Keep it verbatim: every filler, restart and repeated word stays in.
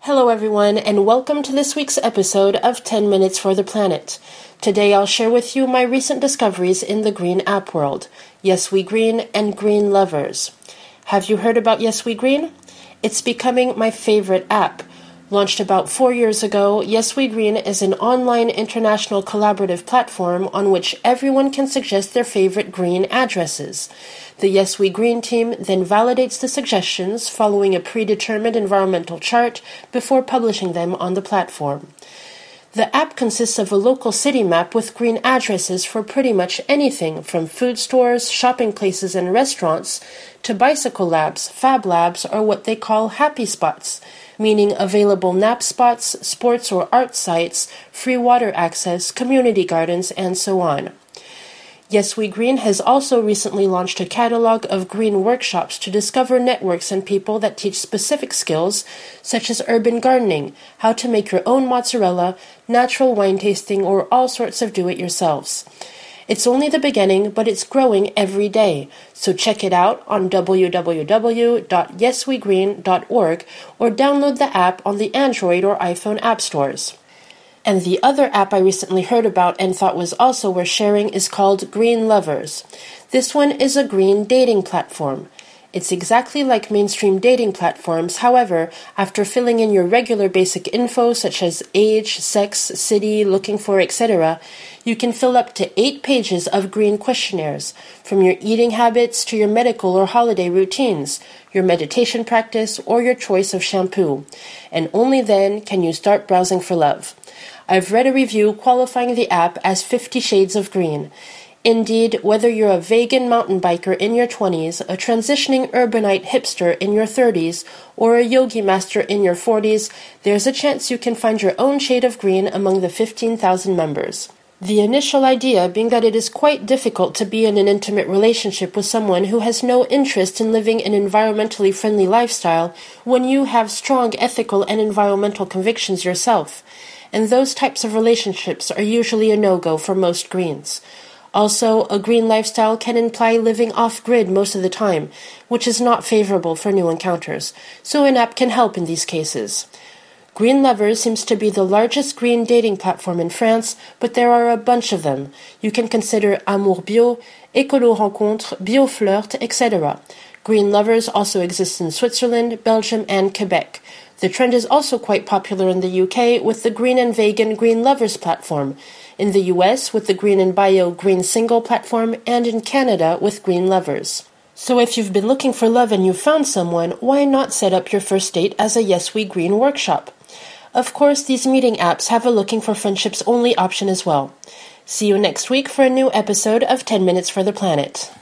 Hello everyone, and welcome to this week's episode of ten minutes for the Planet. Today I'll share with you my recent discoveries in the green app world, Yes We Green and Green Lovers. Have you heard about Yes We Green? It's becoming my favorite app. Launched about four years ago, Yes We Green is an online international collaborative platform on which everyone can suggest their favorite green addresses. The Yes We Green team then validates the suggestions following a predetermined environmental chart before publishing them on the platform. The app consists of a local city map with green addresses for pretty much anything from food stores, shopping places and restaurants to bicycle labs, fab labs, or what they call happy spots, meaning available nap spots, sports or art sites, free water access, community gardens, and so on. Yes We Green has also recently launched a catalog of green workshops to discover networks and people that teach specific skills such as urban gardening, how to make your own mozzarella, natural wine tasting, or all sorts of do-it-yourselves. It's only the beginning, but it's growing every day, so check it out on w w w dot yes we green dot org or download the app on the Android or iPhone app stores. And the other app I recently heard about and thought was also worth sharing is called Green Lovers. This one is a green dating platform. It's exactly like mainstream dating platforms. However, after filling in your regular basic info such as age, sex, city, looking for, et cetera, you can fill up to eight pages of green questionnaires, from your eating habits to your medical or holiday routines, your meditation practice, or your choice of shampoo. And only then can you start browsing for love. I've read a review qualifying the app as fifty shades of green. Indeed, whether you're a vegan mountain biker in your twenties, a transitioning urbanite hipster in your thirties, or a yogi master in your forties, there's a chance you can find your own shade of green among the fifteen thousand members. The initial idea being that it is quite difficult to be in an intimate relationship with someone who has no interest in living an environmentally friendly lifestyle when you have strong ethical and environmental convictions yourself. And those types of relationships are usually a no-go for most greens. Also, a green lifestyle can imply living off-grid most of the time, which is not favorable for new encounters, so an app can help in these cases. Green Lovers seems to be the largest green dating platform in France, but there are a bunch of them. You can consider Amour Bio, Écolo Rencontre, Bio Flirt, et cetera. Green Lovers also exists in Switzerland, Belgium, and Quebec. The trend is also quite popular in the U K with the Green and Vegan Green Lovers platform, in the U S with the Green and Bio Green Single platform, and in Canada with Green Lovers. So if you've been looking for love and you found someone, why not set up your first date as a Yes We Green workshop? Of course, these meeting apps have a looking for friendships only option as well. See you next week for a new episode of ten minutes for the Planet.